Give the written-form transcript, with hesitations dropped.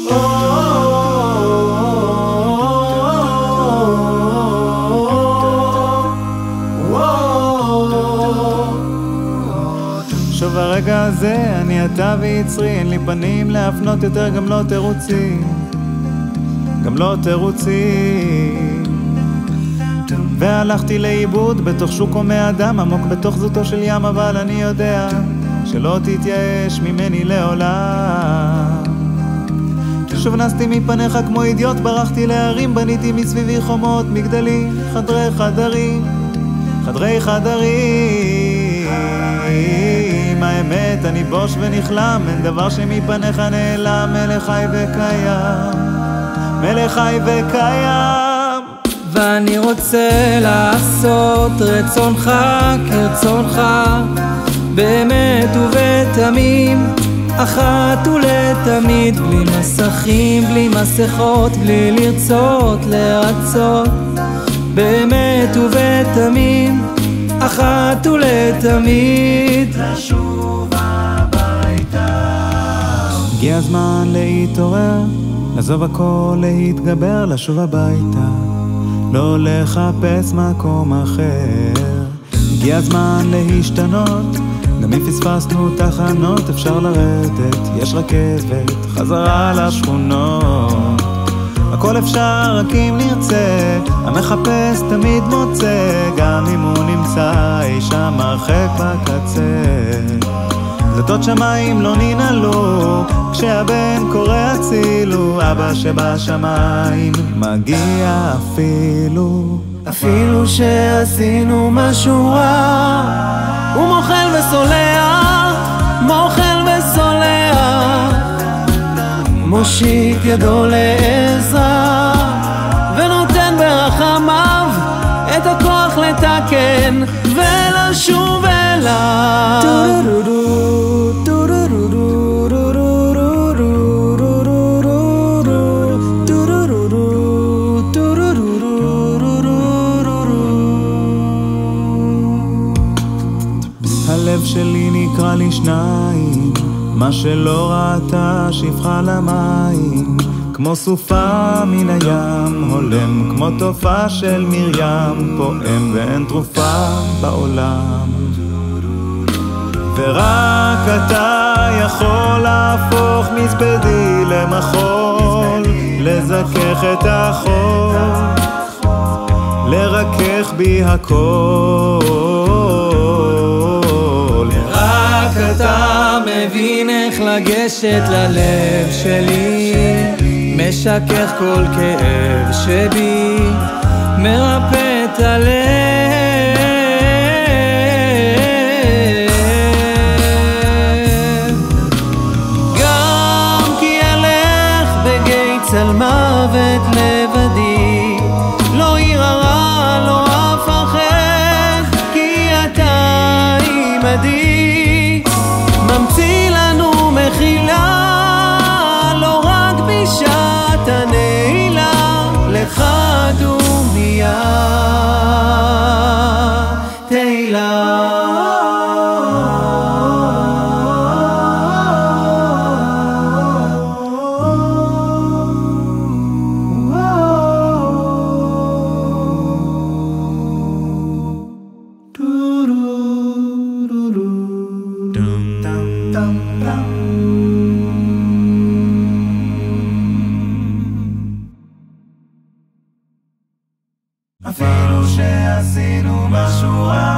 שוב הרגע הזה, אני אתה ויצרי, אין לי פנים להפנות יותר, גם לא תירוצים, גם לא תירוצים. והלכתי לאיבוד בתוך שוק הומי אדם, עמוק בתוך זאתו של ים, אבל אני יודע שלא תתייאש ממני לעולם. שוב נסתי מפניך כמו אידיוט, ברחתי להרים, בניתי מסביבי חומות, מגדלים, חדרי חדרים, חדרי חדרים. האמת אני בוש ונכלם, אין דבר שמפניך נעלם, מלך חי וקיים, מלך חי וקיים. ואני רוצה לעשות רצונך כרצונך, באמת ובתמים, אחת ולתמיד, בלי מסכים, בלי מסכות, בלי לרצות לרצות, באמת ובתמים, אחת ולתמיד, לשוב הביתה. הגיע הזמן להתעורר, לעזוב הכל, להתגבר, לשוב הביתה, לא לחפש מקום אחר. הגיע הזמן להשתנות, גם אם פספסנו תחנות אפשר לרדת, יש רכבת חזרה לשכונות. הכל אפשר רק אם נרצה, המחפש תמיד מוצא, גם אם הוא נמצא אי שם הרחק בקצה. דלתות שמיים לא ננעלו, כשהבן קורא הצילו, אבא שבשמיים מגיע אפילו שעשינו משהו רע, הוא מוחל וסולח, מוחל וסולח, מושיט ידו לעזרה, ונותן ברחמיו את הכוח לתקן ולשוב אליו. הלב שלי נקרא לי שניים, מה שלא ראתה שפחה למים, כמו סופה מן הים הולם, כמו תופעה של מרים פועם, ואין תרופה בעולם. ורק אתה יכול להפוך מספדי למחול, לזכך את החול, לרכך בי הכל. רק אתה מבין איך לגשת ללב שלי, משכך כל כאב שבי, מרפא את הלב. גם כי אלך בגיא צל מוות לבדי, לא ירא רע, לא אפחד, כי אתה עמדי. ממציא לנו מחילה, לא רק בשעת הנעילה, לך דומיה תהילה. אפילו שעשינו משהו רע,